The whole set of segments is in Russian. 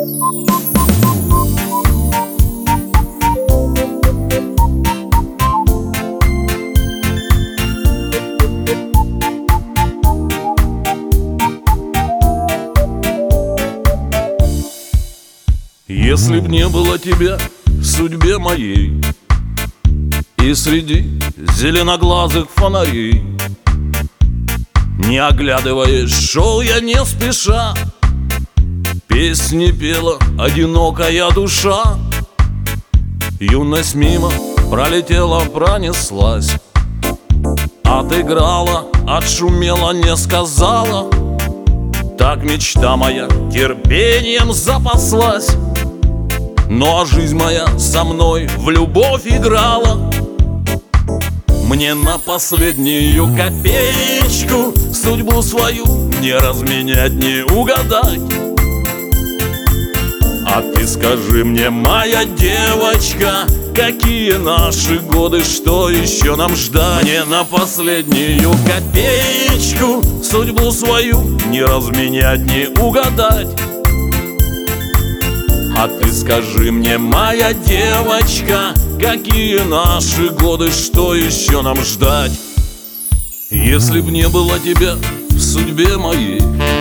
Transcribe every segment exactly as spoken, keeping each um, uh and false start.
Если б не было тебя в судьбе моей, и среди зеленоглазых фонарей, не оглядываясь, шел я не спеша, песни пела одинокая душа. Юность мимо пролетела, пронеслась, отыграла, отшумела, не сказала. Так мечта моя терпением запаслась. Ну а жизнь моя со мной в любовь играла. Мне на последнюю копеечку судьбу свою не разменять, не угадать. А ты скажи мне, моя девочка, какие наши годы, что еще нам ждать? Мне на последнюю копеечку судьбу свою не разменять, не угадать. А ты скажи мне, моя девочка, какие наши годы, что еще нам ждать? Если б не было тебя в судьбе моей,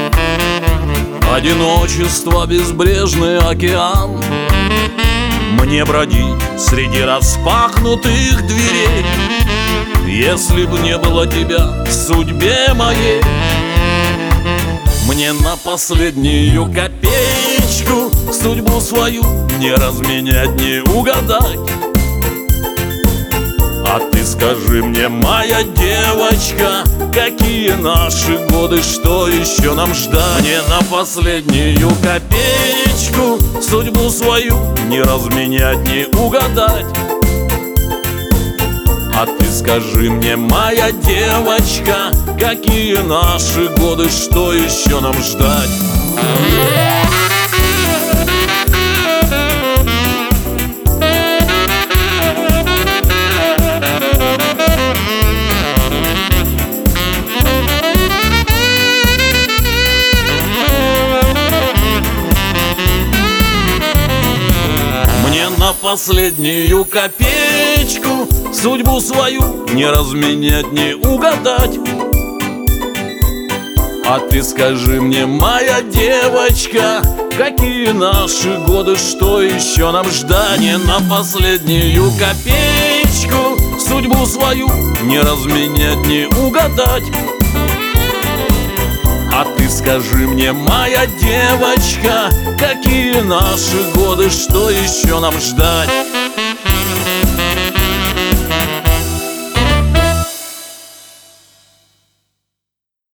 одиночество, безбрежный океан, мне бродить среди распахнутых дверей. Если б не было тебя в судьбе моей, мне на последнюю копеечку судьбу свою не разменять, не угадать. А ты скажи мне, моя девочка, какие наши годы, что еще нам ждать? Мне на последнюю копеечку судьбу свою не разменять, не угадать. А ты скажи мне, моя девочка, какие наши годы, что еще нам ждать? Мне на последнюю копеечку судьбу свою не разменять, не угадать. А ты скажи мне, моя девочка, какие наши годы, что еще нам ждать? Не на последнюю копеечку судьбу свою не разменять, не угадать. А ты скажи мне, моя девочка, какие наши годы, что еще нам ждать?